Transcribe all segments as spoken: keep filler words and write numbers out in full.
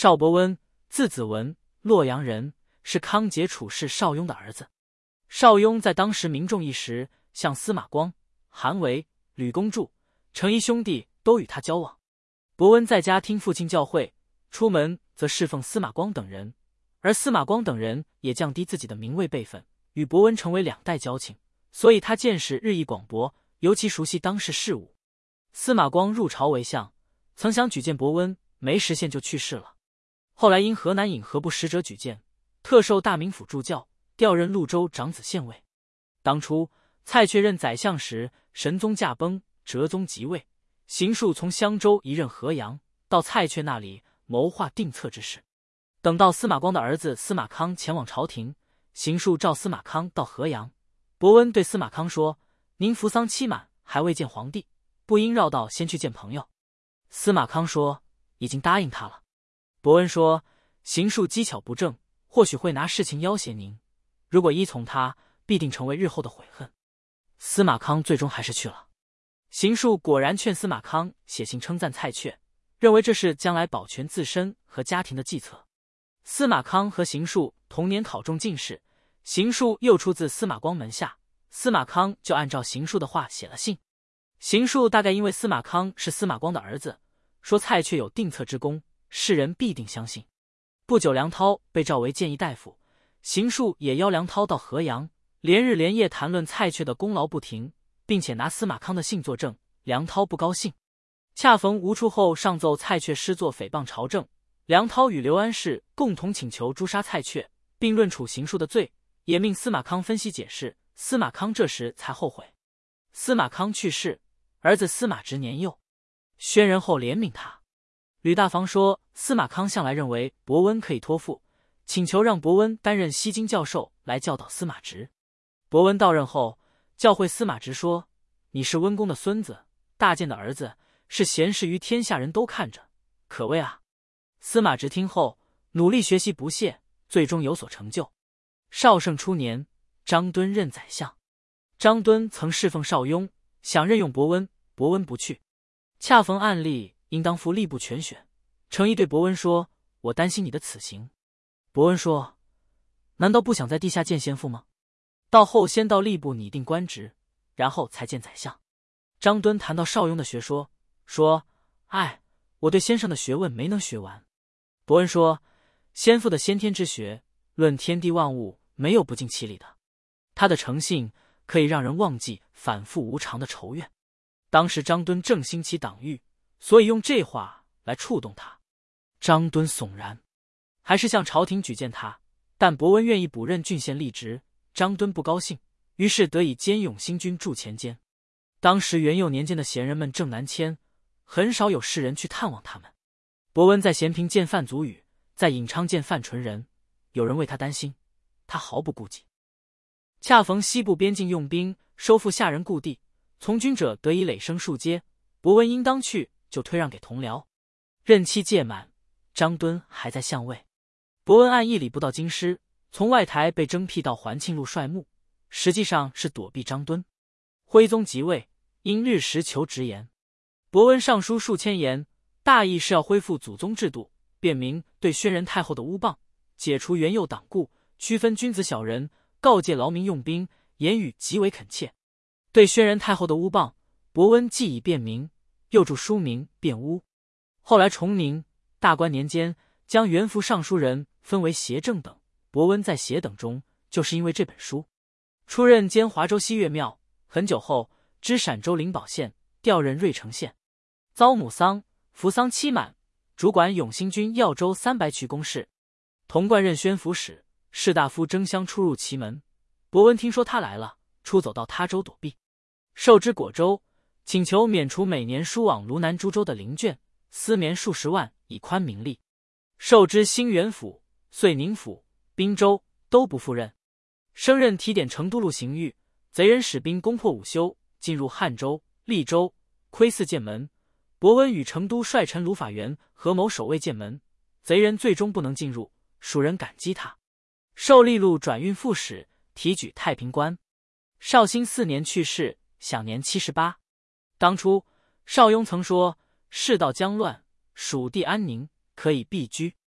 邵伯温，字子文，洛阳人，是康节处士邵雍的儿子。邵雍在当时名重一时，像司马光、韩维、吕公著、程颐兄弟都与他交往。伯温在家听父亲教诲，出门则侍奉司马光等人，而司马光等人也降低自己的名位辈分，与伯温成为两代交情，所以他见识日益广博，尤其熟悉当世事务。司马光入朝为相，曾想举荐伯温，没实现就去世了。后来因河南尹何部使者举荐，特授大名府助教，调任潞州长子县尉。当初蔡确任宰相时，神宗驾崩，哲宗即位，邢恕从襄州移任河阳，到蔡确那里谋划定策之事。等到司马光的儿子司马康前往朝廷，邢恕召司马康到河阳。伯温对司马康说：“您服丧期满，还未见皇帝，不应绕道先去见朋友。”司马康说：“已经答应他了。”伯温说：“邢恕机巧不正，或许会拿事情要挟您，如果依从他，必定成为日后的悔恨。”司马康最终还是去了。邢恕果然劝司马康写信称赞蔡确，认为这是将来保全自身和家庭的计策。司马康和邢恕同年考中进士，邢恕又出自司马光门下，司马康就按照邢恕的话写了信。邢恕大概因为司马康是司马光的儿子，说蔡确有定策之功，世人必定相信。不久梁涛被召为谏议大夫，邢恕也邀梁涛到河阳，连日连夜谈论蔡确的功劳不停，并且拿司马康的信作证。梁涛不高兴，恰逢吴出后上奏蔡确诗作诽谤朝政，梁涛与刘安世共同请求诛杀蔡确，并论处邢恕的罪，也命司马康分析解释。司马康这时才后悔。司马康去世，儿子司马直年幼，宣仁后怜悯他。吕大防说司马康向来认为伯温可以托付，请求让伯温担任西京教授来教导司马直。伯温到任后，教诲司马直说：“你是温公的孙子，大建的儿子，是贤士于天下人都看着，可畏啊。”司马直听后，努力学习不懈，最终有所成就。绍圣初年，张敦任宰相。张敦曾侍奉邵雍，想任用伯温，伯温不去。恰逢案例应当赴吏部全选，程颐对伯温说：“我担心你的此行。”伯温说：“难道不想在地下见先父吗？到后先到吏部拟定官职，然后才见宰相。”张敦谈到邵雍的学说，说：“哎，我对先生的学问没能学完。”伯温说：“先父的先天之学，论天地万物，没有不尽其理的。他的诚信可以让人忘记反复无常的仇怨。”当时张敦正兴其党欲，所以用这话来触动他。张敦悚然，还是向朝廷举荐他，但伯温愿意补任郡县吏职，张敦不高兴，于是得以兼永兴军驻前监。当时元佑年间的贤人们正南迁，很少有士人去探望他们。伯温在咸平见范祖禹，在颍昌见范纯仁，有人为他担心，他毫不顾忌。恰逢西部边境用兵，收复下人故地，从军者得以累升数阶，伯温应当去，就推让给同僚。任期届满，张敦还在相位。伯温按义理不到京师，从外台被征辟到环庆路帅牧，实际上是躲避张敦。徽宗即位，因日食求直言，伯温上书数千言，大意是要恢复祖宗制度，便明对宣仁太后的诬谤，解除元佑党锢，区分君子小人，告诫劳民用兵，言语极为恳切。对宣仁太后的诬谤，伯温既已辩明，又著书名辩诬。后来崇宁、大观年间，将元服尚书人分为协正等，伯温在协等中，就是因为这本书。出任兼华州西岳庙，很久后知陕州灵宝县，调任芮城县。遭母丧，服丧期满，主管永兴军耀州三百渠公事。童贯任宣抚使，士大夫争相出入其门。伯温听说他来了，出走到他州躲避。授之果州，请求免除每年输往卢南诸州的零券，私棉数十万，以宽民力。授之兴元府、遂宁府、滨州，都不赴任。升任提点成都路刑狱，贼人使兵攻破午休，进入汉州、利州，窥伺剑门。伯温与成都帅臣卢法元合谋守卫剑门，贼人最终不能进入，蜀人感激他。授利路转运副使，提举太平官。绍兴四年去世，享年七十八。当初邵雍曾说：“世道将乱，蜀地安宁，可以避居。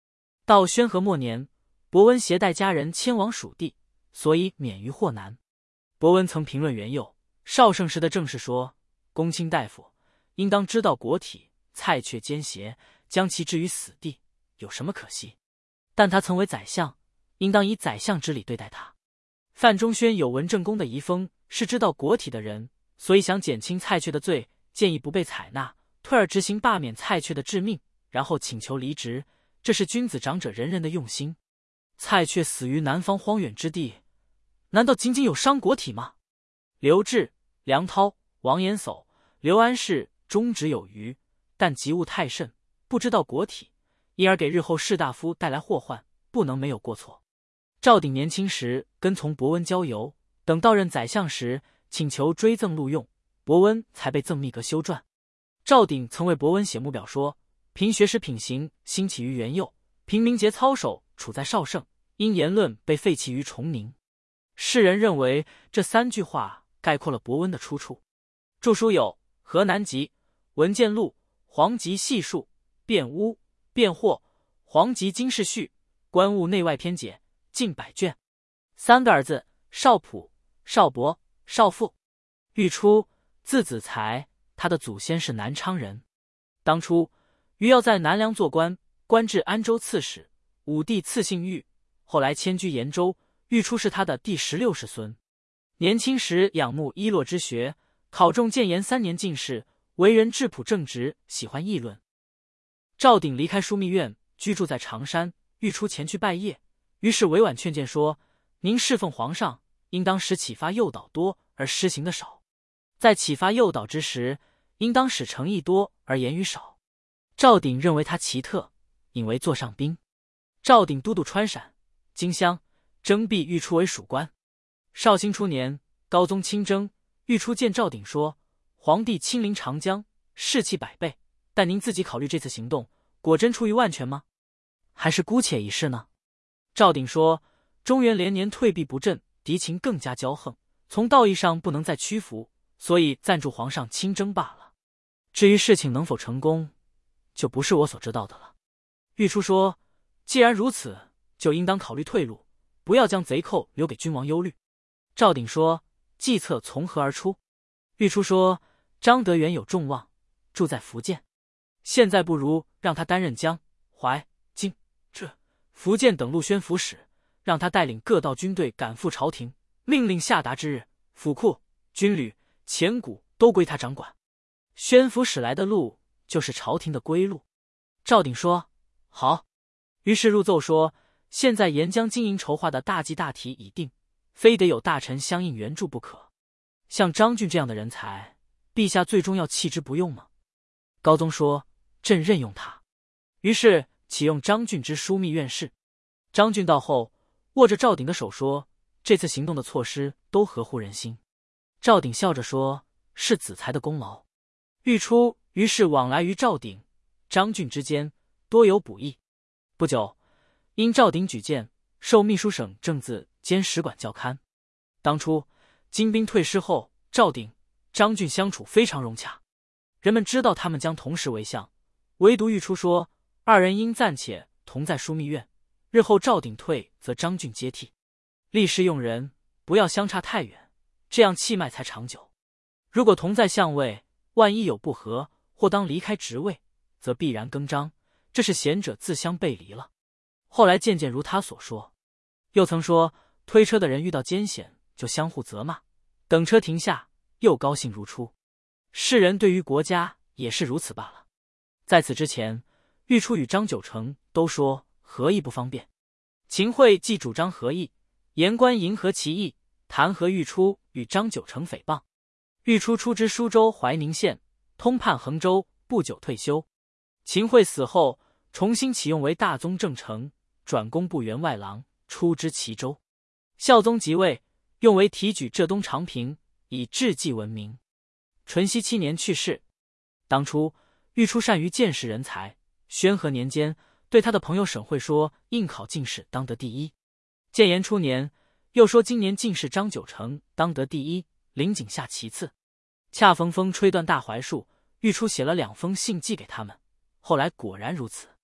到宣和末年，伯温携带家人迁往蜀地，所以免于祸难。伯温曾评论元佑、绍圣时的政事说：“公卿大夫应当知道国体，蔡确奸邪，将其置于死地，有什么可惜？但他曾为宰相，应当以宰相之礼对待他。”范仲宣有文正公的遗风，是知道国体的人，所以想减轻蔡确的罪，建议不被采纳，退而执行罢免蔡确的致命，然后请求离职。这是君子长者人人的用心。蔡确死于南方荒远之地，难道仅仅有伤国体吗？刘志、梁涛、王延叟、刘安世忠直有余，但急务太甚，不知道国体，因而给日后士大夫带来祸患，不能没有过错。赵鼎年轻时跟从伯温郊游，等到任宰相时，请求追赠录用，伯温才被赠秘阁修撰。赵鼎曾为伯温写目表说：“凭学识品行兴起于元佑，凭名节操守处在绍圣，因言论被废弃于崇宁。”世人认为这三句话概括了伯温的出处。著书有《河南集》《文件录》《黄极细述》《辩污》《辩惑》《黄极经世序》《官务内外篇解》，近百卷。三个儿子：少普、少伯、少傅。玉初，字子才，他的祖先是南昌人。当初余要在南梁做官，官至安州刺史，武帝赐姓玉，后来迁居延州。玉初是他的第十六世孙。年轻时仰慕伊洛之学，考中建炎三年进士，为人质朴正直，喜欢议论。赵鼎离开枢密院，居住在常山，玉初前去拜谒，于是委婉劝谏说：“您侍奉皇上，应当使启发诱导多而施行的少；在启发诱导之时，应当使诚意多而言语少。”赵鼎认为他奇特，引为座上宾。赵鼎都督川陕、荆襄，征辟玉初为属官。绍兴初年，高宗亲征，玉初见赵鼎说：“皇帝亲临长江，士气百倍，但您自己考虑这次行动，果真出于万全吗？还是姑且一试呢？”赵鼎说：“中原连年退避不振，敌情更加骄横，从道义上不能再屈服，所以暂助皇上亲征罢了。至于事情能否成功，就不是我所知道的了。”玉初说：“既然如此，就应当考虑退路，不要将贼寇留给君王忧虑。”赵鼎说：“计策从何而出？”玉初说：“张德元有众望，住在福建，现在不如让他担任江、淮、荆、浙、福建等路宣抚使，让他带领各道军队赶赴朝廷，命令下达之日，府库、军旅、钱谷都归他掌管。宣抚使来的路，就是朝廷的归路。”赵鼎说：“好。”于是入奏说：“现在沿江经营筹划的大计大体已定，非得有大臣相应援助不可。像张俊这样的人才，陛下最终要弃之不用吗？”高宗说：“朕任用他。”于是启用张俊之枢密院事。张俊到后，握着赵鼎的手说：“这次行动的措施都合乎人心。”赵鼎笑着说：“是子才的功劳。”玉初于是往来于赵鼎、张俊之间，多有补益。不久，因赵鼎举荐，授秘书省正字兼使馆校勘。当初金兵退师后，赵鼎、张俊相处非常融洽，人们知道他们将同时为相，唯独玉初说二人应暂且同在枢密院，日后赵鼎退则张俊接替。立事用人，不要相差太远，这样气脉才长久。如果同在相位，万一有不和，或当离开职位，则必然更张，这是贤者自相背离了。后来渐渐如他所说。又曾说，推车的人遇到艰险就相互责骂，等车停下又高兴如初。世人对于国家也是如此罢了。在此之前，玉初与张九成都说和议不方便。秦桧既主张和议，言官迎合其意，弹劾玉初与张九成诽谤。玉初出知舒州怀宁县，通判衡州，不久退休。秦桧死后，重新启用为大宗正丞，转工部员外郎，出知齐州。孝宗即位，用为提举浙东长平，以治济闻名。淳熙七年去世。当初玉初善于见识人才，宣和年间对他的朋友沈会说，应考进士当得第一。建炎初年又说今年进士张九成当得第一，林景下其次。恰逢风吹断大槐树，玉初写了两封信寄给他们，后来果然如此。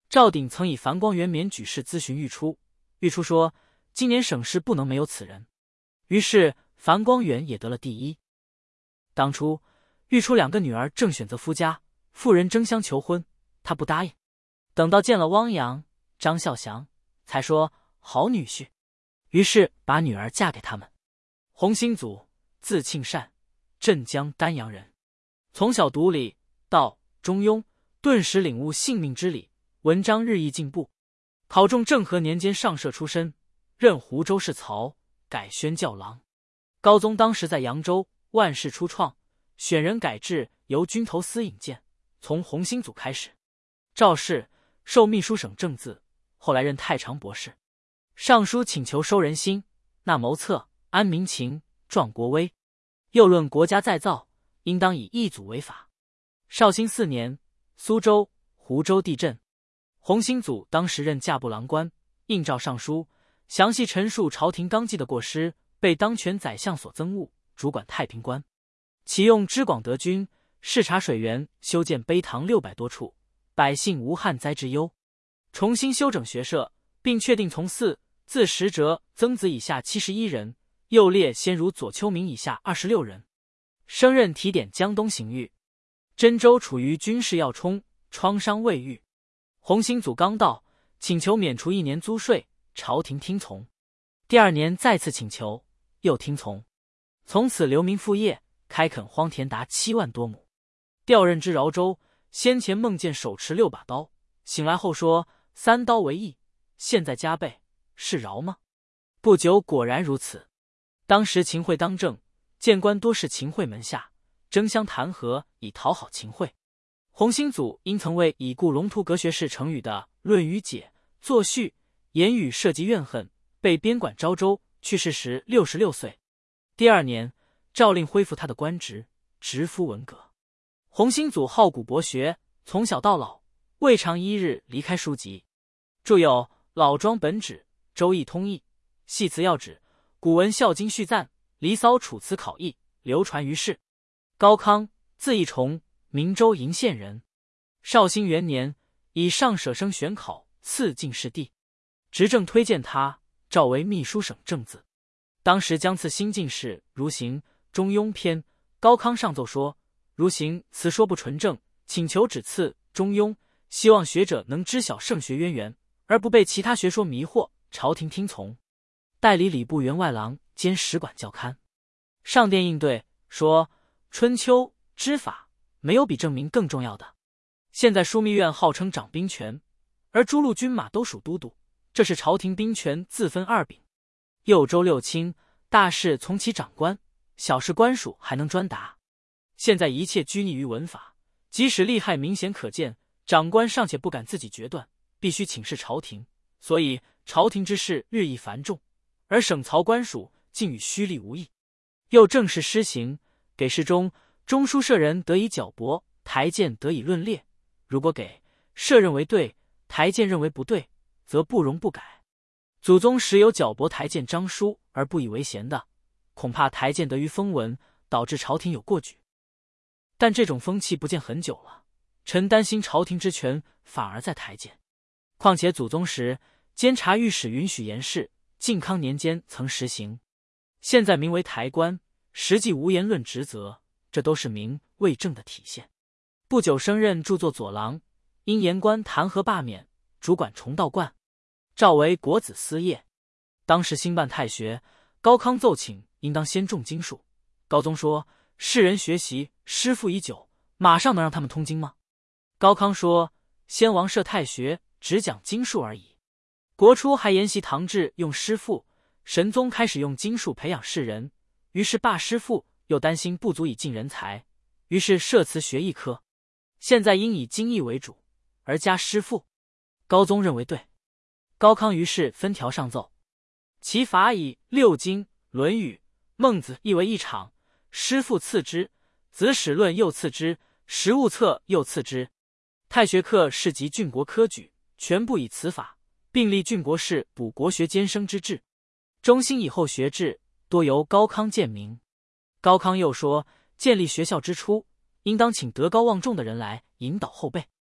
赵鼎曾以樊光元免举事咨询御初，御初说今年省试不能没有此人，于是樊光元也得了第一。当初御初两个女儿正选择夫家，妇人争相求婚，他不答应。等到见了汪洋、张孝祥，才说好女婿，于是把女儿嫁给他们。洪兴祖，字庆善，镇江丹阳人，从小读礼、道、中庸，顿时领悟性命之理，文章日益进步。考中政和年间上赦出身，任湖州侍曹，改宣教郎。高宗当时在扬州，万事初创，选人改制，由军头司引荐，从洪兴祖开始。赵氏授秘书省正字，后来任太常博士。上书请求收人心，纳谋策，安民情，壮国威。又论国家再造，应当以一祖为法。绍兴四年，苏州、湖州地震，洪兴祖当时任驾部郎官，应召上书，详细陈述朝廷纲纪的过失，被当权宰相所憎恶，主管太平官。启用知广德军，视察水源，修建碑堂六百多处，百姓无旱灾之忧。重新修整学社，并确定从嗣自实哲曾子以下七十一人，右列先儒左丘明以下二十六人。升任提点江东刑狱。真州处于军事要冲，创伤未愈。洪兴祖刚到，请求免除一年租税，朝廷听从。第二年再次请求，又听从。从此流民复业，开垦荒田达七万多亩。调任之饶州，先前梦见手持六把刀，醒来后说三刀为义，现在加倍，是饶吗？不久果然如此。当时秦桧当政，谏官多是秦桧门下，争相弹劾以讨好秦桧。洪兴祖因曾为已故龙图阁学士程宇的《论语解》作序，言语涉及怨恨，被边管昭州，去世时六十六岁。第二年，诏令恢复他的官职，直夫文阁。洪兴祖好古博学，从小到老，未尝一日离开书籍，著有《老庄本旨》《周易通义》《系辞要旨》《古文孝经续赞》《离骚楚辞考异》，流传于世。高康，字义崇，明州鄞县人。绍兴元年，以上舍生选考，赐进士第。执政推荐他，召为秘书省正字。当时将赐新进士，如行中庸篇。高康上奏说，如行词说不纯正，请求只赐中庸，希望学者能知晓圣学渊源，而不被其他学说迷惑，朝廷听从。代理礼部员外郎兼使馆校勘。上殿应对说，春秋知法没有比证明更重要的。现在枢密院号称掌兵权，而诸路军马都属都督，这是朝廷兵权自分二柄。右州六卿，大事从其长官，小事官署还能专达。现在一切拘泥于文法，即使利害明显可见，长官尚且不敢自己决断，必须请示朝廷，所以朝廷之事日益繁重，而省曹官署竟与虚吏无异。又正式施行，给事中中书舍人得以矫驳，台谏得以论列。如果给舍认为对，台谏认为不对，则不容不改。祖宗时有矫驳台谏章书而不以为嫌的，恐怕台谏得于风闻，导致朝廷有过举。但这种风气不见很久了，臣担心朝廷之权反而在台谏。况且祖宗时监察御史允许言事，靖康年间曾实行，现在名为台官，实际无言论职责，这都是名为正的体现。不久升任著作左郎，因言官弹劾罢免，主管重道观，召为国子司业。当时兴办太学，高康奏请应当先重经术。高宗说，世人学习师傅已久，马上能让他们通经吗？高康说，先王设太学，只讲经术而已。国初还沿袭唐制用师傅，神宗开始用经术培养士人，于是罢师傅，又担心不足以进人才，于是设辞学艺科。现在应以经义为主，而加师傅。高宗认为对。高康于是分条上奏，其法以六经、论语、孟子译为一场，师傅次之，子史论又次之，实务册又次之。太学课是集郡国科举，全部以此法，并立郡国士补国学兼生之制。中兴以后学制多由高康荐明。高康又说，建立学校之初，应当请德高望重的人来引导后辈。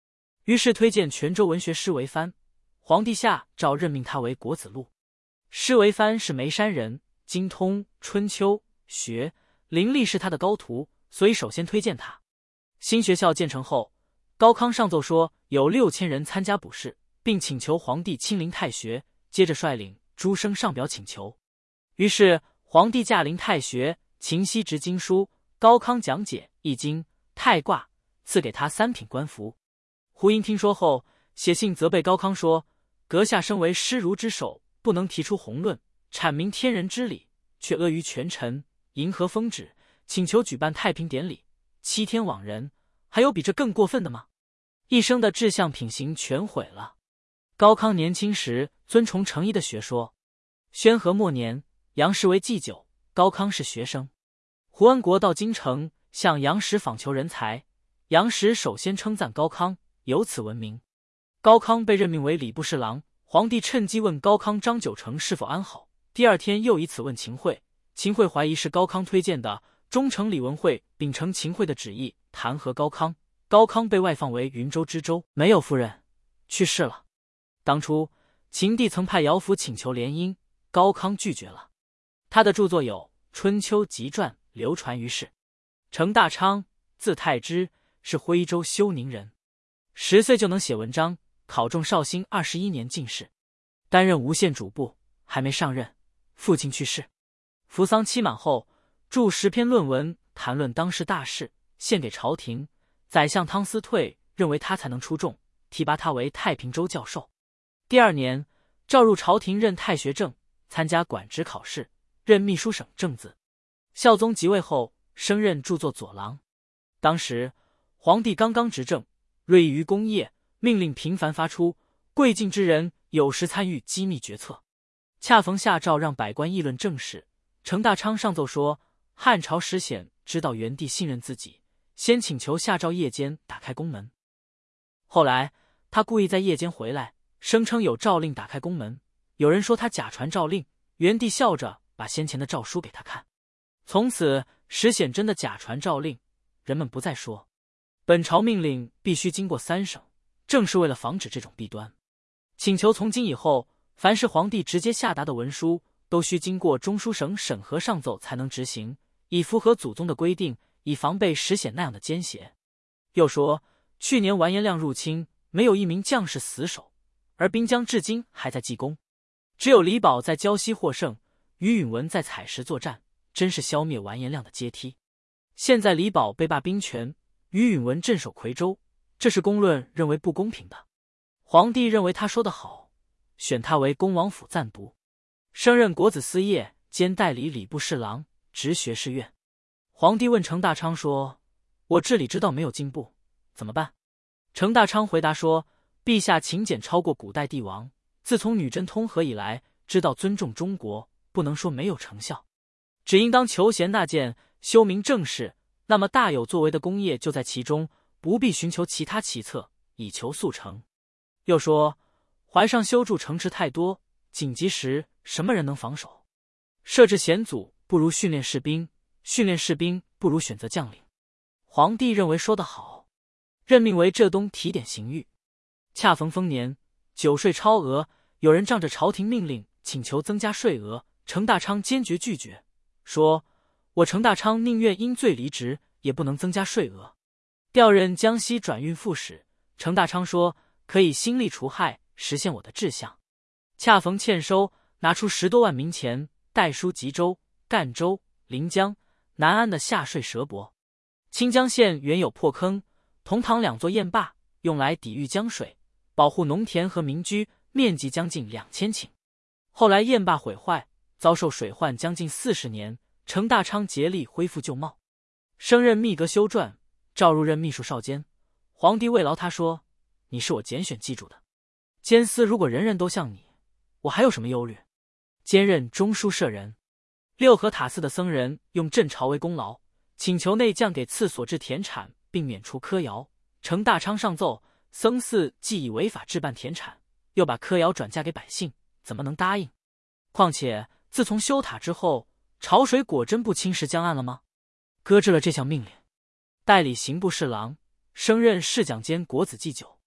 于是推荐泉州文学师韦藩，皇帝下诏任命他为国子录。师韦藩是眉山人，精通春秋学，林立是他的高徒，所以首先推荐他。新学校建成后，高康上奏说有六千人参加补试，并请求皇帝亲临太学，接着率领诸生上表请求。于是皇帝驾临太学，勤悉执经书，高康讲解易经、太卦，赐给他三品官服。胡英听说后，写信责备高康说：阁下身为师儒之首，不能提出宏论，阐明天人之理，却阿谀权臣，迎合封旨，请求举办太平典礼，欺天罔人，还有比这更过分的吗？一生的志向品行全毁了。高康年轻时尊崇程颐的学说。宣和末年，杨时为祭酒，高康是学生。胡安国到京城向杨时访求人才，杨时首先称赞高康，由此闻名。高康被任命为礼部侍郎，皇帝趁机问高康张九成是否安好，第二天又以此问秦桧，秦桧怀疑是高康推荐的，忠诚李文惠秉承秦桧的旨意弹劾高康，高康被外放为云州知州，没有夫人，去世了。当初秦帝曾派姚府请求联姻，高康拒绝了。他的著作有《春秋集传》流传于世。程大昌，字太之，是徽州休宁人，十岁就能写文章，考中绍兴二十一年进士，担任无县主簿，还没上任，父亲去世。扶丧期满后，著十篇论文谈论当时大事，献给朝廷。宰相汤思退认为他才能出众，提拔他为太平州教授。第二年，召入朝廷任太学正，参加管职考试，任秘书省正字。孝宗即位后，升任著作佐郎。当时皇帝刚刚执政，锐意于工业，命令频繁发出，贵近之人有时参与机密决策。恰逢下诏让百官议论政事，程大昌上奏说，汉朝时显知道元帝信任自己，先请求下诏夜间打开宫门。后来他故意在夜间回来，声称有诏令打开宫门，有人说他假传诏令，元帝笑着把先前的诏书给他看。从此石显真的假传诏令，人们不再说。本朝命令必须经过三省，正是为了防止这种弊端。请求从今以后，凡是皇帝直接下达的文书，都需经过中书省审核上奏才能执行，以符合祖宗的规定，以防备石显那样的奸邪。又说，去年完颜亮入侵，没有一名将士死守，而滨江至今还在记功，只有李宝在胶西获胜，于允文在采石作战，真是消灭完颜亮的阶梯。现在李宝被罢兵权，于允文镇守夔州，这是公论认为不公平的。皇帝认为他说得好，选他为恭王府赞读，升任国子司业兼代理礼部侍郎，直学士院。皇帝问程大昌说：我治理之道没有进步，怎么办？程大昌回答说：陛下勤俭超过古代帝王，自从女真通和以来，知道尊重中国，不能说没有成效，只应当求贤纳谏，修明正事，那么大有作为的功业就在其中，不必寻求其他奇策，以求速成。又说，淮上修筑城池太多，紧急时什么人能防守？设置险阻不如训练士兵，训练士兵不如选择将领。皇帝认为说得好，任命为浙东提点刑狱。恰逢丰年，酒税超额，有人仗着朝廷命令请求增加税额，程大昌坚决拒绝，说：我程大昌宁愿因罪离职，也不能增加税额。调任江西转运副使，程大昌说可以兴利除害，实现我的志向。恰逢欠收，拿出十多万民钱，代书吉州、赣州、临江、南安的下税折帛。清江县原有破坑，同塘两座堰坝，用来抵御江水，保护农田和民居，面积将近两千顷。后来堰坝毁坏，遭受水患将近四十年，程大昌竭力恢复旧貌，升任秘阁修撰，召入任秘书少监。皇帝慰劳他说：你是我拣选记住的，监司如果人人都像你，我还有什么忧虑？兼任中书舍人。六合塔寺的僧人用镇朝为功劳，请求内将给赐所置田产，并免除苛徭。程大昌上奏，僧寺既以违法置办田产，又把苛徭转嫁给百姓，怎么能答应？况且自从修塔之后，潮水果真不侵蚀江岸了吗？搁置了这项命令。代理刑部侍郎，升任侍讲监国子祭酒。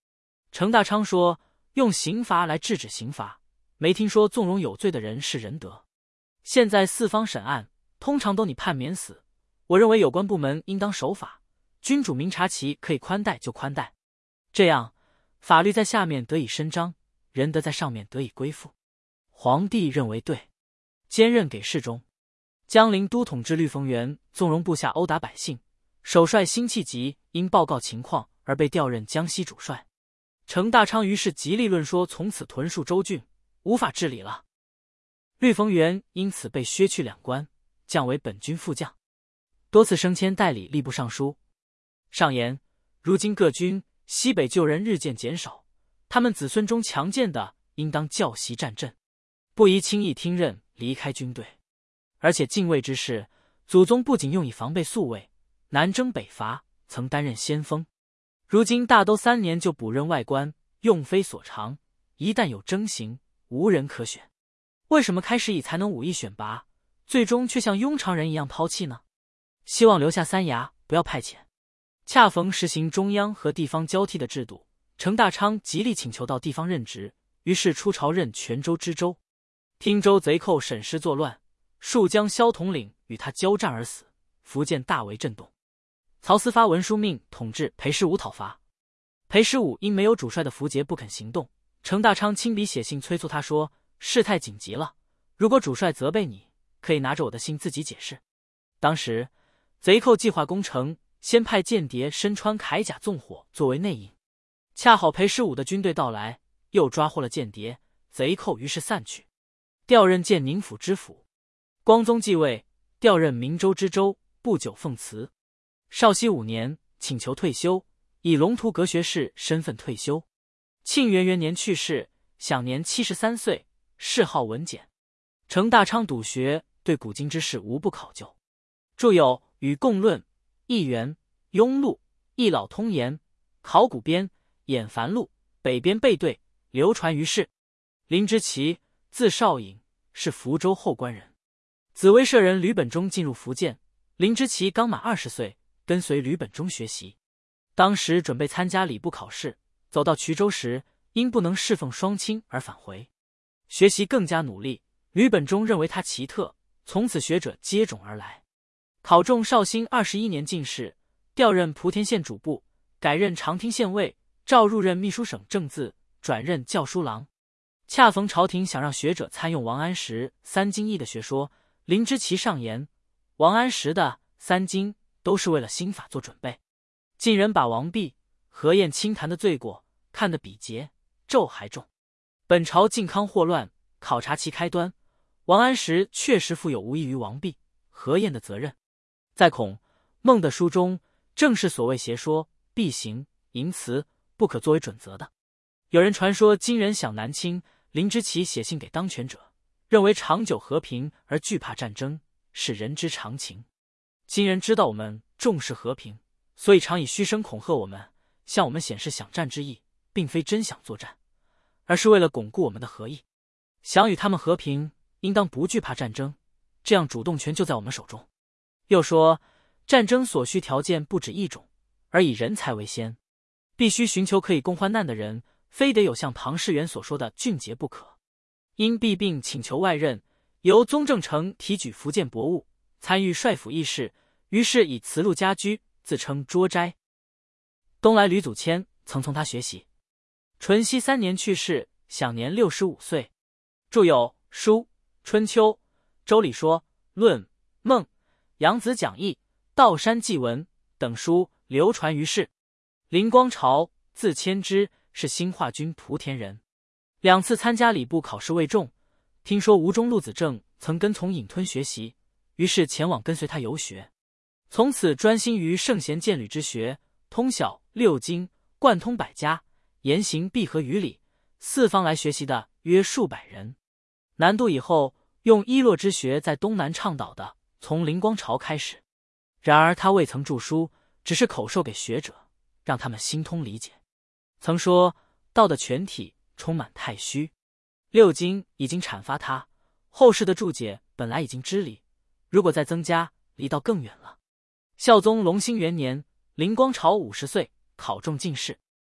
程大昌说：“用刑罚来制止刑罚，没听说纵容有罪的人是仁德。现在四方审案，通常都你判免死。我认为有关部门应当守法，君主明察其可以宽待就宽待，这样法律在下面得以伸张，仁德在上面得以归附。”皇帝认为对，兼任给事中。江陵都统制律逢源纵容部下殴打百姓，首帅辛弃疾因报告情况而被调任江西主帅。程大昌于是极力论说，从此屯戍州郡，无法治理了。律逢源因此被削去两官，降为本军副将，多次升迁代理吏部尚书。上言，如今各军西北救人日渐减少，他们子孙中强健的，应当教习战阵，不宜轻易听任离开军队。而且禁卫之事，祖宗不仅用以防备宿卫，南征北伐曾担任先锋。如今大都三年就补任外官，用非所长，一旦有征行，无人可选。为什么开始以才能武艺选拔，最终却像庸常人一样抛弃呢？希望留下三衙，不要派遣。恰逢实行中央和地方交替的制度，程大昌极力请求到地方任职，于是出朝任泉州知州。汀州贼寇沈师作乱，戍江萧统领与他交战而死，福建大为震动。曹司发文书命统治裴师武讨伐，裴师武因没有主帅的符节不肯行动，程大昌亲笔写信催促他说：“事态紧急了，如果主帅责备你，可以拿着我的信自己解释。”当时贼寇计划攻城，先派间谍身穿铠甲纵火作为内应，恰好裴师武的军队到来，又抓获了间谍，贼寇于是散去，调任建宁府知府。光宗继位，调任明州知州，不久奉辞。绍熙五年，请求退休，以龙图阁学士身份退休。庆元元年去世，享年七十三岁，谥号文简。程大昌笃学，对古今之事无不考究，著有《与共论》《易元》《庸录》《易老通言》《考古编》《演繁录》《北边备对》，流传于世。林之奇，字少隐，是福州后官人。紫薇舍人吕本中进入福建，林之奇刚满二十岁，跟随吕本中学习。当时准备参加礼部考试，走到衢州时，因不能侍奉双亲而返回，学习更加努力。吕本中认为他奇特，从此学者接踵而来。考中绍兴二十一年进士，调任莆田县主簿，改任长汀县尉，召入任秘书省正字，转任校书郎。恰逢朝廷想让学者参用王安石三经义的学说，林之奇上言，王安石的三经都是为了新法做准备。晋人把王弼、何晏清谈的罪过看得比桀、纣还重。本朝靖康祸乱，考察其开端，王安石确实负有无异于王弼、何晏的责任。再恐孟的书中正是所谓邪说、避刑、淫词不可作为准则的。有人传说金人想南侵，林之奇写信给当权者，认为长久和平而惧怕战争是人之常情。金人知道我们重视和平，所以常以虚声恐吓我们，向我们显示想战之意，并非真想作战，而是为了巩固我们的合意。想与他们和平，应当不惧怕战争，这样主动权就在我们手中。又说战争所需条件不止一种，而以人才为先，必须寻求可以共患难的人，非得有像庞士元所说的俊杰不可。因弊病请求外任，由宗正成提举福建博务，参与帅府议事，于是以慈禄家居，自称卓斋。东来吕祖谦曾从他学习。淳熙三年去世，享年六十五岁。著有《书》《春秋》《周礼说》《论》《孟》《杨子讲义》《道山记文》等书流传于世。林光朝，字谦之，是兴化军莆田人。两次参加礼部考试未中，听说吴中陆子正曾跟从尹吞学习，于是前往跟随他游学，从此专心于圣贤剑履之学，通晓六经，贯通百家，言行必合于理，四方来学习的约数百人。南渡以后，用伊洛之学在东南倡导的，从林光朝开始。然而他未曾著书，只是口授给学者，让他们心通理解。曾说道的全体充满太虚，六经已经阐发他，后世的注解本来已经知理，如果再增加，离道更远了。孝宗隆兴元年，林光朝五十岁，考中进士。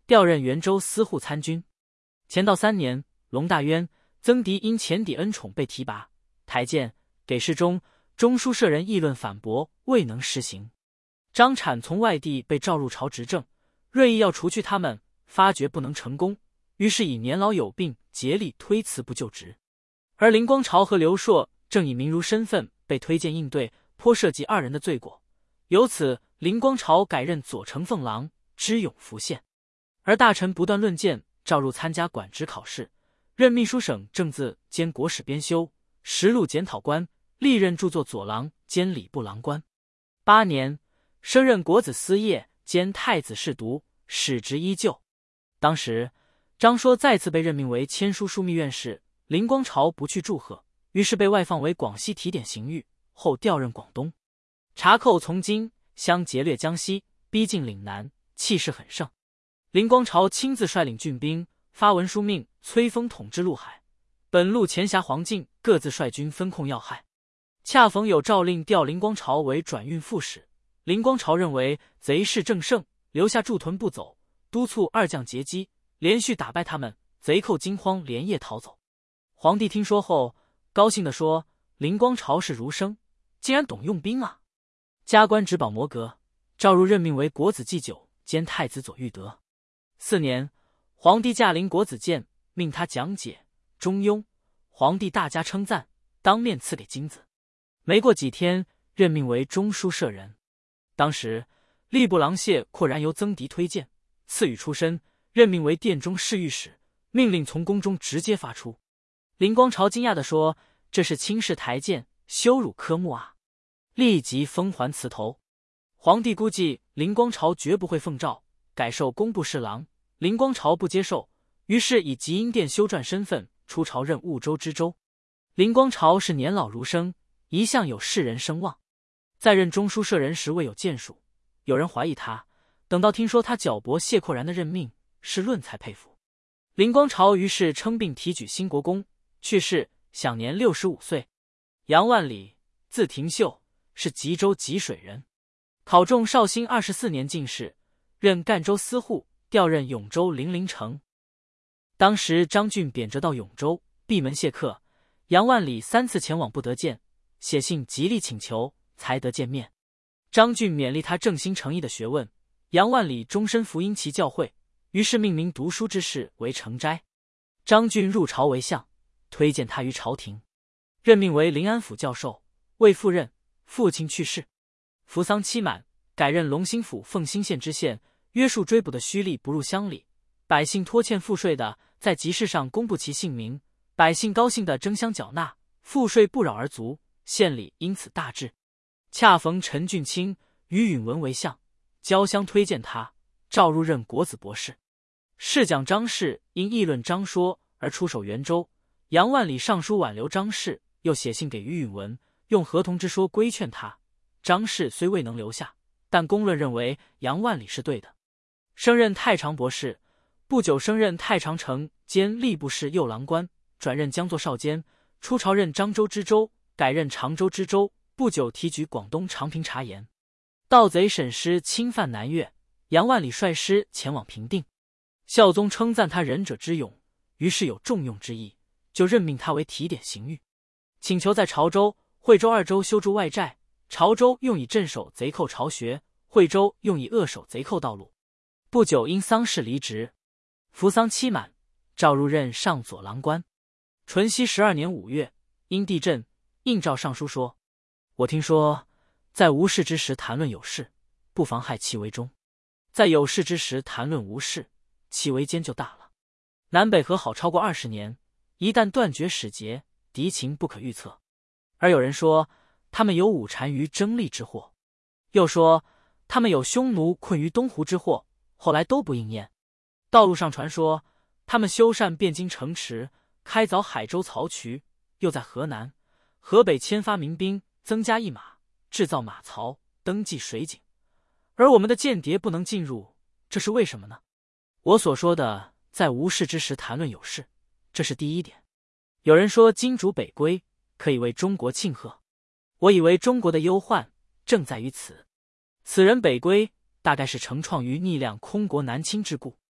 调任元州司户参军。乾道三年，龙大渊、曾迪因前抵恩宠被提拔，台谏、给事中、中书舍人议论反驳，未能施行。张产从外地被召入朝执政，锐意要除去他们，发觉不能成功，于是以年老有病，竭力推辞不就职。而林光朝和刘硕正以民儒身份被推荐应对，颇涉及二人的罪过，由此林光朝改任左承奉郎，知永福县。而大臣不断论谏，召入参加管职考试，任秘书省正字兼国史编修、实录检讨官，历任著作左郎兼礼部郎官。八年，升任国子司业兼太子侍读，使职依旧。当时张说再次被任命为签书枢密院事，林光朝不去祝贺，于是被外放为广西提点刑狱，后调任广东。查寇从今，相劫掠江西，逼近岭南，气势很盛。林光朝亲自率领郡兵，发文书命崔丰统治陆海，本路前辖黄进各自率军分控要害。恰逢有诏令调林光朝为转运副使，林光朝认为贼势正盛，留下驻屯不走，督促二将截击，连续打败他们，贼寇惊慌，连夜逃走。皇帝听说后，高兴地说：“林光朝是儒生，竟然懂用兵啊！”加官直保摩阁，召入任命为国子祭酒兼太子左御德。四年，皇帝驾临国子监，命他讲解《中庸》，皇帝大加称赞，当面赐给金子。没过几天，任命为中书舍人。当时吏部郎谢廓然由曾迪推荐，赐予出身，任命为殿中侍御史，命令从宫中直接发出。林光朝惊讶地说：“这是轻视台谏，羞辱科目啊！”立即封还祠头。皇帝估计林光朝绝不会奉诏，改授工部侍郎。林光朝不接受，于是以吉英殿修撰身份出朝任婺州知州。林光朝是年老儒生，一向有世人声望，在任中书舍人时未有建树，有人怀疑他，等到听说他矫驳谢廓然的任命，是论才佩服。林光朝于是称病提举新国公，去世，享年六十五岁。杨万里，字廷秀，是吉州吉水人，考中绍兴二十四年进士，任赣州司户，调任永州零陵城。当时张俊贬谪到永州，闭门谢客，杨万里三次前往不得见，写信极力请求，才得见面。张俊勉励他正心诚意的学问，杨万里终身服膺其教诲，于是命名读书之事为成斋。张俊入朝为相，推荐他于朝廷，任命为临安府教授，未赴任，父亲去世，服丧期满，改任龙兴府凤兴县知县，约束追捕的虚吏不入乡里，百姓拖欠赋税的在集市上公布其姓名，百姓高兴的争相缴纳，赋税不扰而足，县里因此大治。恰逢陈俊卿、于允文为相，交相推荐他，召入任国子博士。侍讲张氏因议论张说而出守元州，杨万里上书挽留张氏，又写信给于允文，用合同之说规劝他。张氏虽未能留下，但公论认为杨万里是对的。升任太常博士，不久升任太常丞兼吏部侍右郎官，转任江作少监，出朝任漳州知州，改任常州知州，不久提举广东长平察言。盗贼沈师侵犯南越，杨万里率师前往平定。孝宗称赞他仁者之勇，于是有重用之意，就任命他为提点刑狱，请求在潮州、惠州二州修筑外寨，潮州用以镇守贼寇巢穴，惠州用以扼守贼寇道路。不久因丧事离职，服丧期满，召入任上左郎官。淳熙十二年五月，因地震，应召上书说：“我听说，在无事之时谈论有事，不妨害其为中；在有事之时谈论无事，其为奸就大了。南北和好超过二十年，一旦断绝使节，敌情不可预测。而有人说，他们有五单于争利之祸，又说他们有匈奴困于东湖之祸，后来都不应验。道路上传说，他们修缮汴京城池，开凿海州漕渠，又在河南、河北迁发民兵，增加一马，制造马槽，登记水井，而我们的间谍不能进入，这是为什么呢？我所说的在无事之时谈论有事，这是第一点。有人说金主北归，可以为中国庆贺，我以为中国的忧患正在于此。此人北归，大概是承创于逆量空国南侵之故。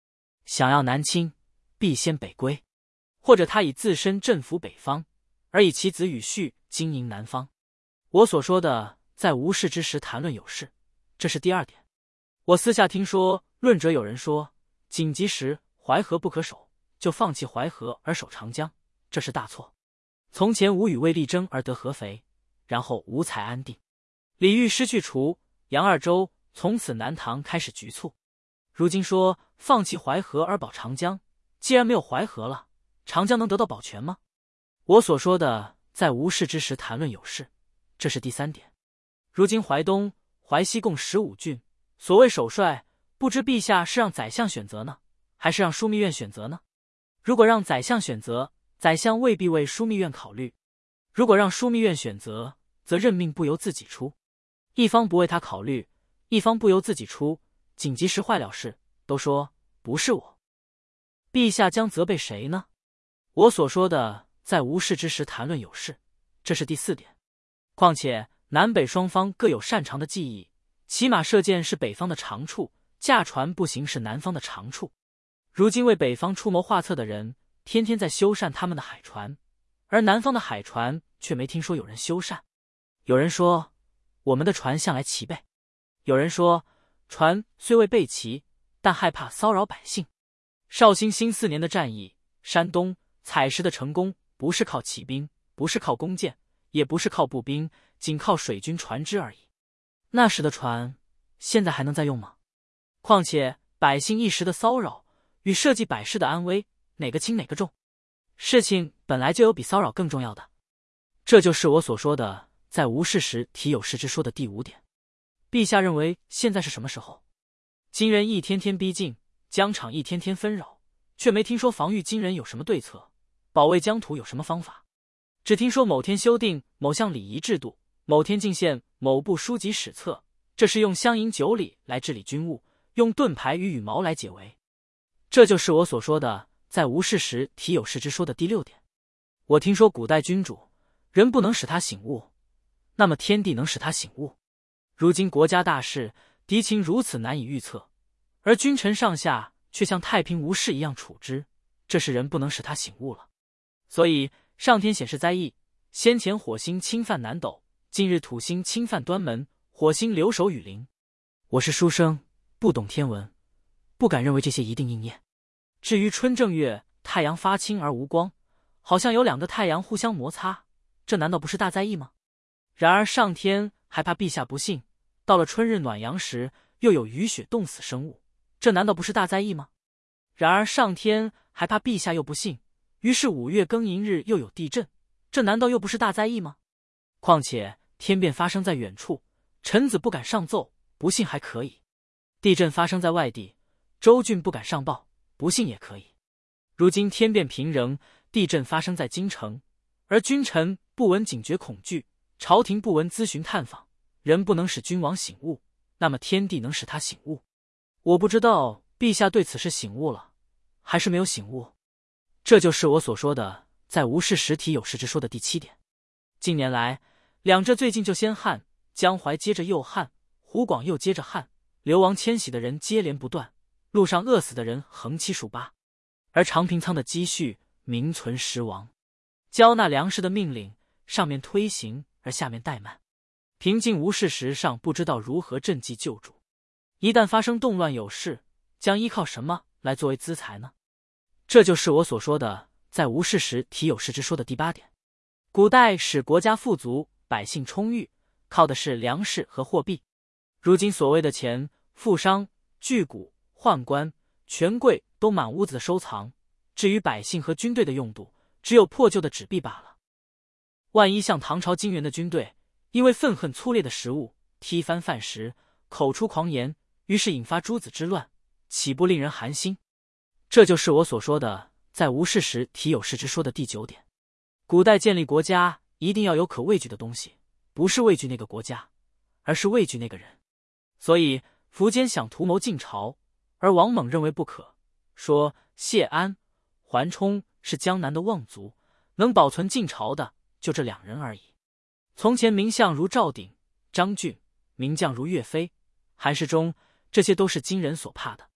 想要南侵，必先北归；或者他以自身镇服北方，而以其子与婿经营南方。我所说的在无事之时谈论有事，这是第二点。我私下听说论者有人说，紧急时淮河不可守，就放弃淮河而守长江，这是大错。从前吴与魏力争而得合肥，然后吴才安定。李煜失去楚、杨二州，从此南唐开始局促。如今说放弃淮河而保长江，既然没有淮河了，长江能得到保全吗？我所说的在无事之时谈论有事，这是第三点。如今淮东、淮西共十五郡，所谓首帅，不知陛下是让宰相选择呢，还是让枢密院选择呢？如果让宰相选择，宰相未必为枢密院考虑；如果让枢密院选择，则任命不由自己出。一方不为他考虑，一方不由自己出，紧急时坏了事，都说不是我。陛下将责备谁呢？我所说的在无事之时谈论有事，这是第四点。况且南北双方各有擅长的技艺，骑马射箭是北方的长处，驾船步行是南方的长处。如今为北方出谋划策的人，天天在修缮他们的海船，而南方的海船却没听说有人修缮。有人说我们的船向来齐备，有人说船虽未备齐，但害怕骚扰百姓。绍兴新四年的战役，山东采石的成功，不是靠骑兵，不是靠弓箭，也不是靠步兵，仅靠水军船只而已。那时的船，现在还能再用吗？况且百姓一时的骚扰，与社稷百世的安危，哪个轻哪个重？事情本来就有比骚扰更重要的。这就是我所说的在无事时提有事之说的第五点。陛下认为现在是什么时候？金人一天天逼近，疆场一天天纷扰，却没听说防御金人有什么对策，保卫疆土有什么方法。只听说某天修订某项礼仪制度，某天进献某部书籍史册，这是用相迎九礼来治理军务，用盾牌与羽毛来解围。这就是我所说的在无事时提有事之说的第六点。我听说古代君主，人不能使他醒悟，那么天地能使他醒悟？如今国家大事，敌情如此难以预测，而君臣上下却像太平无事一样处之，这是人不能使他醒悟了。所以上天显示灾异，先前火星侵犯南斗，近日土星侵犯端门，火星留守雨林。我是书生，不懂天文，不敢认为这些一定应验。至于春正月，太阳发青而无光，好像有两个太阳互相摩擦，这难道不是大灾异吗？然而上天还怕陛下不信，到了春日暖阳时，又有雨雪冻死生物，这难道不是大灾异吗？然而上天还怕陛下又不信，于是五月庚寅日又有地震，这难道又不是大灾异吗？况且天变发生在远处，臣子不敢上奏，不信还可以；地震发生在外地，州郡不敢上报，不信也可以。如今天变平仍，地震发生在京城，而君臣不闻警觉恐惧，朝廷不闻咨询探访，人不能使君王醒悟，那么天地能使他醒悟？我不知道陛下对此事醒悟了，还是没有醒悟。这就是我所说的在无事时提有事之说的第七点。近年来，两浙最近就先旱，江淮接着又旱，湖广又接着旱，流亡迁徙的人接连不断，路上饿死的人横七竖八，而长平仓的积蓄名存实亡。交纳粮食的命令上面推行，而下面怠慢。平静无事时尚不知道如何赈济救助，一旦发生动乱有事，将依靠什么来作为资财呢？这就是我所说的在无事时提有事之说的第八点。古代使国家富足，百姓充裕，靠的是粮食和货币。如今所谓的钱，富商、巨贾、宦官、权贵都满屋子的收藏，至于百姓和军队的用度，只有破旧的纸币罢了。万一像唐朝金元的军队，因为愤恨粗劣的食物，踢翻饭食，口出狂言，于是引发诸子之乱，岂不令人寒心？这就是我所说的在无事时提有事之说的第九点。古代建立国家一定要有可畏惧的东西，不是畏惧那个国家，而是畏惧那个人。所以苻坚想图谋晋朝，而王猛认为不可，说谢安、桓冲是江南的望族，能保存晋朝的就这两人而已。从前名相如赵鼎、张俊，名将如岳飞、韩世忠，这些都是金人所怕的。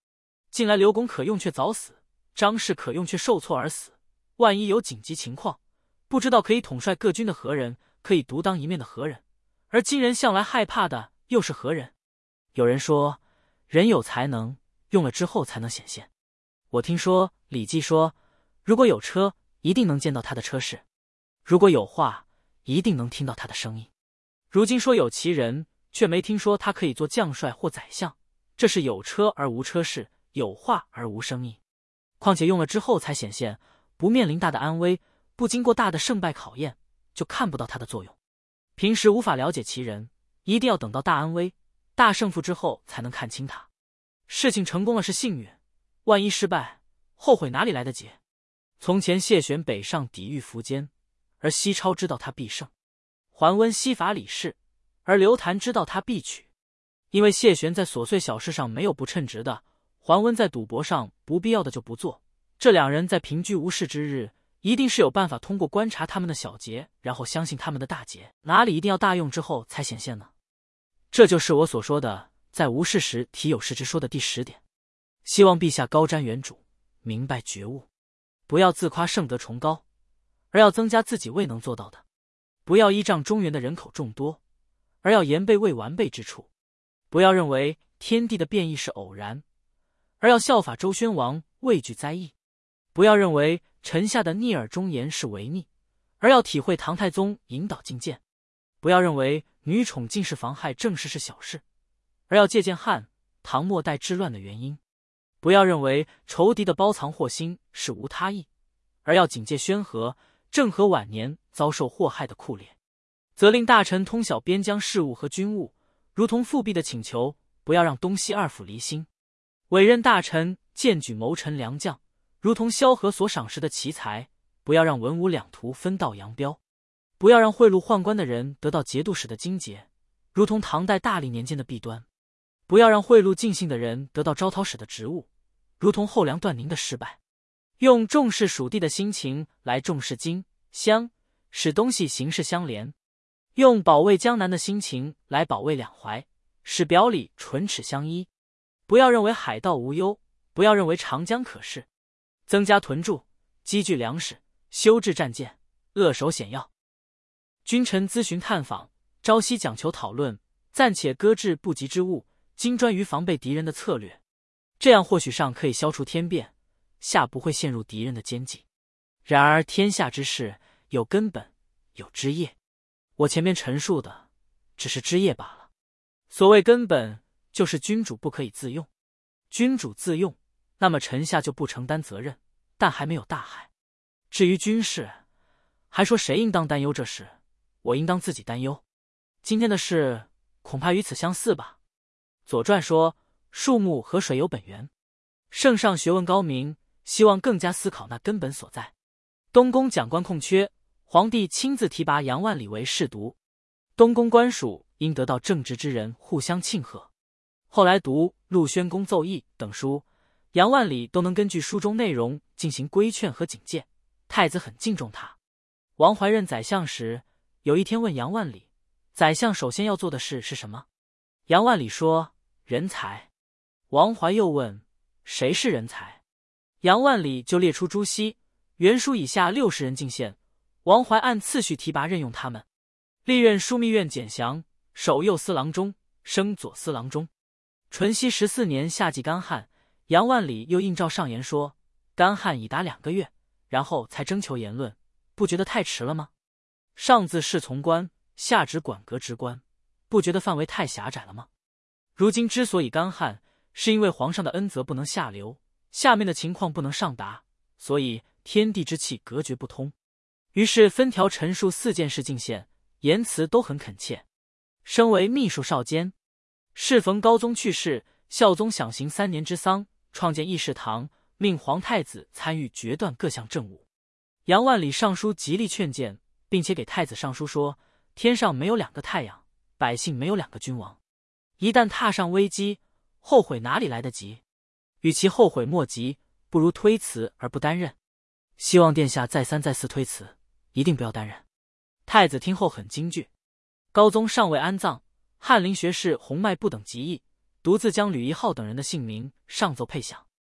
近来刘拱可用却早死，张氏可用却受挫而死。万一有紧急情况，不知道可以统帅各军的何人，可以独当一面的何人？而今人向来害怕的又是何人？有人说，人有才能，用了之后才能显现。我听说《礼记》说，如果有车，一定能见到他的车势；如果有话，一定能听到他的声音。如今说有其人，却没听说他可以做将帅或宰相，这是有车而无车势，有话而无声音。况且用了之后才显现，不面临大的安危，不经过大的胜败考验，就看不到他的作用。平时无法了解其人，一定要等到大安危、大胜负之后才能看清他。事情成功了是幸运，万一失败，后悔哪里来得及？从前谢玄北上抵御苻坚，而西超知道他必胜；桓温西伐李氏，而刘谭知道他必取。因为谢玄在琐碎小事上没有不称职的，桓温在赌博上不必要的就不做。这两人在平居无事之日，一定是有办法通过观察他们的小节，然后相信他们的大节，哪里一定要大用之后才显现呢？这就是我所说的在无事时体有事之说的第十点。希望陛下高瞻远瞩，明白觉悟，不要自夸圣德崇高，而要增加自己未能做到的；不要依仗中原的人口众多，而要言备未完备之处；不要认为天地的变异是偶然，而要效法周宣王畏惧灾异；不要认为臣下的逆耳忠言是违逆，而要体会唐太宗引导进谏；不要认为女宠进士妨害政事是小事，而要借鉴汉、唐末代治乱的原因；不要认为仇敌的包藏祸心是无他意，而要警戒宣和、郑和晚年遭受祸害的酷烈，责令大臣通晓边疆事务和军务，如同复辟的请求，不要让东西二府离心；委任大臣荐举谋臣良将，如同萧何所赏识的奇才，不要让文武两途分道扬镳；不要让贿赂宦官的人得到节度使的金节，如同唐代大历年间的弊端；不要让贿赂尽信的人得到招讨使的职务，如同后梁段宁的失败。用重视属地的心情来重视荆襄，使东西形势相连；用保卫江南的心情来保卫两淮，使表里唇齿相依。不要认为海盗无忧，不要认为长江可视。增加屯驻，积聚粮食，修治战舰，扼守险要。君臣咨询探访，朝夕讲求讨论，暂且搁置不及之物，精专于防备敌人的策略。这样或许上可以消除天变，下不会陷入敌人的奸计。然而天下之事有根本，有枝叶，我前面陈述的只是枝叶罢了。所谓根本，就是君主不可以自用。君主自用，那么臣下就不承担责任，但还没有大害。至于军事，还说谁应当担忧这事，我应当自己担忧。今天的事恐怕与此相似吧。左传说树木和水有本源，圣上学问高明，希望更加思考那根本所在。东宫讲官空缺，皇帝亲自提拔杨万里为侍读，东宫官属应得到正直之人互相庆贺。后来读《陆宣公奏议》等书，杨万里都能根据书中内容进行规劝和警戒，太子很敬重他。王怀任宰相时，有一天问杨万里，宰相首先要做的事是什么？杨万里说，人才。王怀又问，谁是人才？杨万里就列出朱熹、袁术以下六十人进献，王怀按次序提拔任用他们。历任枢密院检详，守右司郎中，升左司郎中。淳熙十四年夏季干旱，杨万里又应召上言说，干旱已达两个月，然后才征求言论，不觉得太迟了吗？上自侍从官，下至管阁职官，不觉得范围太狭窄了吗？如今之所以干旱，是因为皇上的恩泽不能下流，下面的情况不能上达，所以天地之气隔绝不通。于是分条陈述四件事进献，言辞都很恳切。升为秘书少监。适逢高宗去世，孝宗想行三年之丧，创建议事堂，命皇太子参与决断各项政务。杨万里上书极力劝谏，并且给太子上书说，天上没有两个太阳，百姓没有两个君王，一旦踏上危机，后悔哪里来得及？与其后悔莫及，不如推辞而不担任。希望殿下再三再四推辞，一定不要担任。太子听后很惊惧。高宗尚未安葬，翰林学士洪迈不等及议，独自将吕夷浩等人的姓名上奏配享。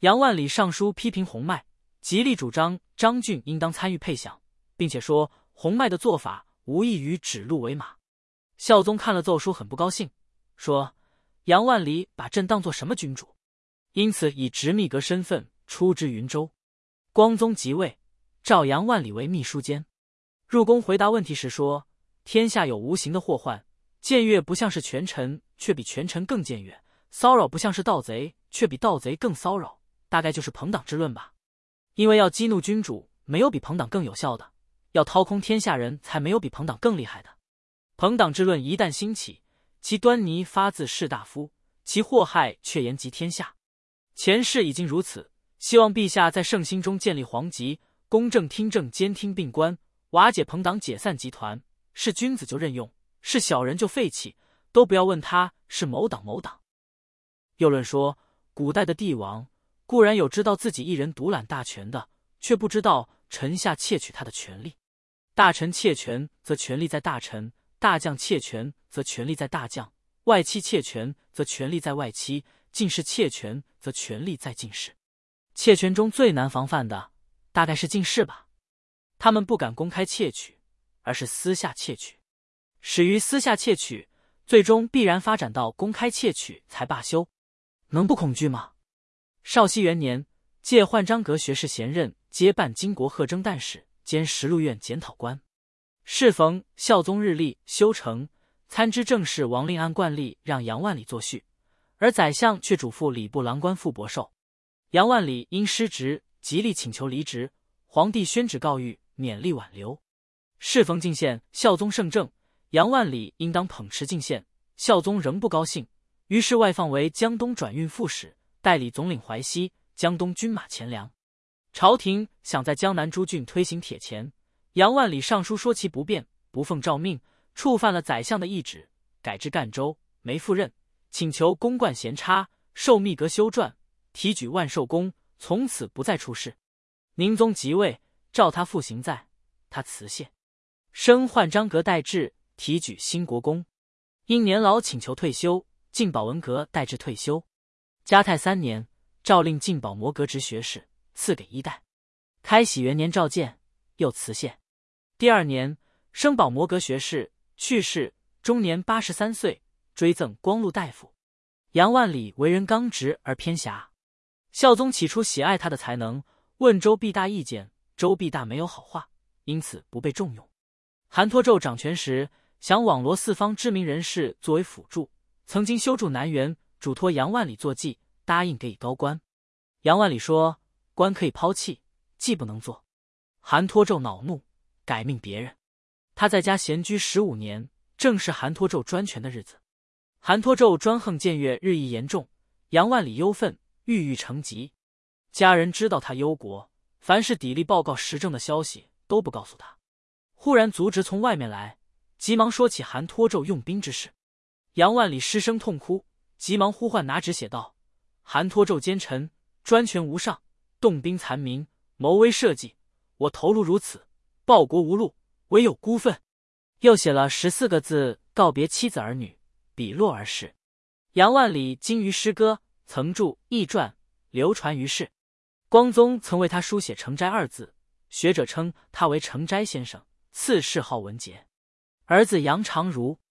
杨万里上书批评洪迈，极力主张张俊应当参与配饷，并且说洪迈的做法无异于指鹿为马。孝宗看了奏书很不高兴，说杨万里把朕当作什么君主，因此以直秘阁身份出知云州。光宗即位，召杨万里为秘书监。入宫回答问题时说，天下有无形的祸患，僭越不像是权臣，却比权臣更僭越；骚扰不像是盗贼，却比盗贼更骚扰，大概就是朋党之论吧。因为要激怒君主，没有比朋党更有效的；要掏空天下人，才没有比朋党更厉害的。朋党之论一旦兴起，其端倪发自士大夫，其祸害却延及天下。前世已经如此，希望陛下在圣心中建立皇极，公正听政，兼听并观，瓦解朋党，解散集团。是君子就任用，是小人就废弃，都不要问他是某党某党。又论说，古代的帝王固然有知道自己一人独揽大权的，却不知道臣下窃取他的权力。大臣窃权，则权力在大臣；大将窃权，则权力在大将；外戚窃权，则权力在外戚；进士窃权，则权力在进士。窃权中最难防范的，大概是进士吧。他们不敢公开窃取，而是私下窃取。始于私下窃取，最终必然发展到公开窃取才罢休，能不恐惧吗？绍熙元年，借焕章阁学士衔任接办金国贺征旦使兼实录院检讨官。适逢孝宗日历修成，参知政事王令按惯例让杨万里作序，而宰相却嘱咐礼部郎官傅伯寿。杨万里因失职，极力请求离职，皇帝宣旨告谕，勉力挽留。适逢进献孝宗圣政，杨万里应当捧持进献，孝宗仍不高兴，于是外放为江东转运副使，代理总领淮西、江东军马钱粮。朝廷想在江南诸郡推行铁钱，杨万里上书说其不便，不奉诏命，触犯了宰相的懿旨，改至赣州，没赴任，请求公冠闲插，受秘阁修撰，提举万寿公，从此不再出仕。宁宗即位，召他复行在，他辞谢，升焕章阁待制，提举新国公。因年老请求退休，进保文阁待制退休。嘉泰三年，诏令进保摩阁直学士，赐给一代。开禧元年召见，又辞谢。第二年，升保摩阁学士，去世，终年八十三岁，追赠光禄大夫。杨万里为人刚直而偏狭，孝宗起初喜爱他的才能，问周必大意见，周必大没有好话，因此不被重用。韩托胄掌权时，想网罗四方知名人士作为辅助，曾经修筑南园，嘱托杨万里做记，答应给以高官。杨万里说，官可以抛弃，记不能做。韩托胄恼怒，改命别人。他在家闲居十五年，正是韩托胄专权的日子。韩托胄专横僭越日益严重，杨万里忧愤，郁郁成疾。家人知道他忧国，凡是砥砺报告时政的消息都不告诉他。忽然族侄从外面来，急忙说起韩托胄用兵之事。杨万里失声痛哭，急忙呼唤拿纸写道：韩托胄奸臣，专权无上，动兵残民，谋威社稷，我头颅如此，报国无路，唯有孤愤。又写了十四个字告别妻子儿女，笔落而逝。杨万里精于诗歌，曾著义传，流传于世。光宗曾为他书写诚斋二字，学者称他为诚斋先生，赐谥号文节。儿子杨长儒，